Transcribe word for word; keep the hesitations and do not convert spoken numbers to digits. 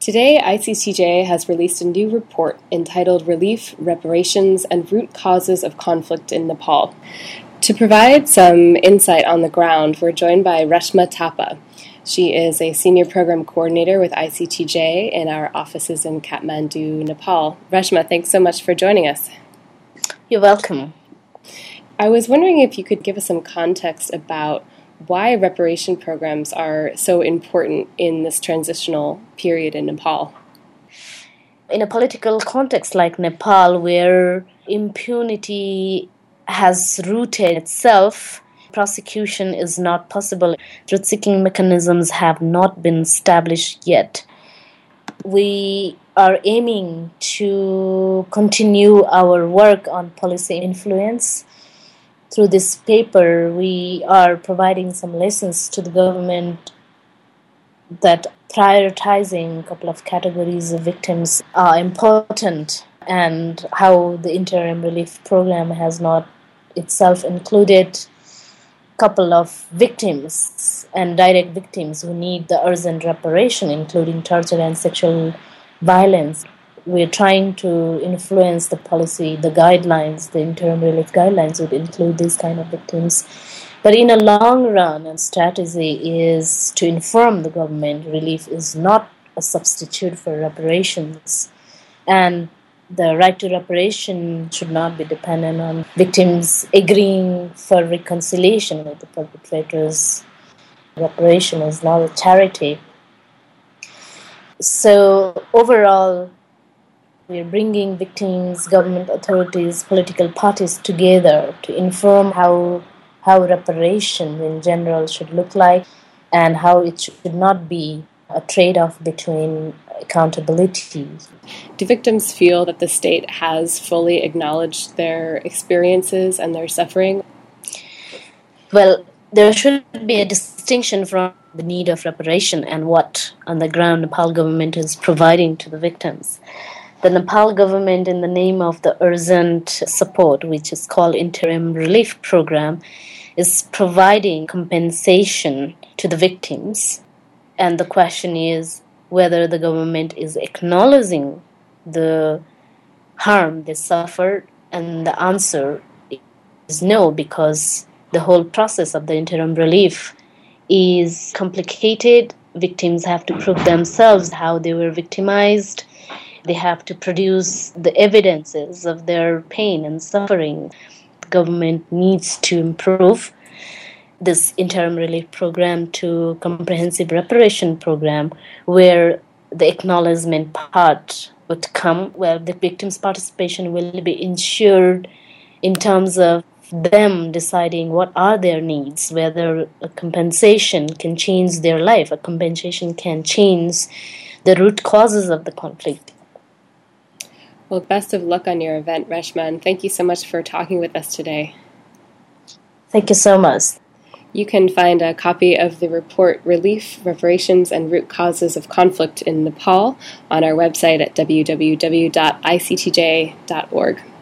Today, I C T J has released a new report entitled Relief, Reparations, and Root Causes of Conflict in Nepal. To provide some insight on the ground, we're joined by Reshma Thapa. She is a senior program coordinator with I C T J in our offices in Kathmandu, Nepal. Reshma, thanks so much for joining us. You're welcome. I was wondering if you could give us some context about why reparation programs are so important in this transitional period in Nepal. In a political context like Nepal, where impunity has rooted itself, prosecution is not possible. Truth-seeking mechanisms have not been established yet. We are aiming to continue our work on policy influence. Through this paper, we are providing some lessons to the government that prioritizing a couple of categories of victims are important, and how the interim relief program has not itself included a couple of victims and direct victims who need the urgent reparation, including torture and sexual violence. We're trying to influence the policy, the guidelines, the interim relief guidelines would include these kind of victims. But in a long run, a strategy is to inform the government relief is not a substitute for reparations. And the right to reparation should not be dependent on victims agreeing for reconciliation with the perpetrators. Reparation is not a charity. So overall, we're bringing victims, government authorities, political parties together to inform how how reparation in general should look like, and how it should not be a trade-off between accountability. Do victims feel that the state has fully acknowledged their experiences and their suffering? Well, there should be a distinction from the need of reparation and what, on the ground, Nepal government is providing to the victims. The Nepal government, in the name of the urgent support, which is called Interim Relief Program, is providing compensation to the victims. And the question is whether the government is acknowledging the harm they suffered, and the answer is no, because the whole process of the interim relief is complicated. Victims have to prove themselves how they were victimized. They have to produce the evidences of their pain and suffering. The government needs to improve this interim relief program to comprehensive reparation program, where the acknowledgement part would come, where the victims' participation will be ensured in terms of them deciding what are their needs, whether a compensation can change their life, a compensation can change the root causes of the conflict. Well, best of luck on your event, Reshma, and thank you so much for talking with us today. Thank you so much. You can find a copy of the report Relief, Reparations, and Root Causes of Conflict in Nepal on our website at w w w dot i c t j dot org.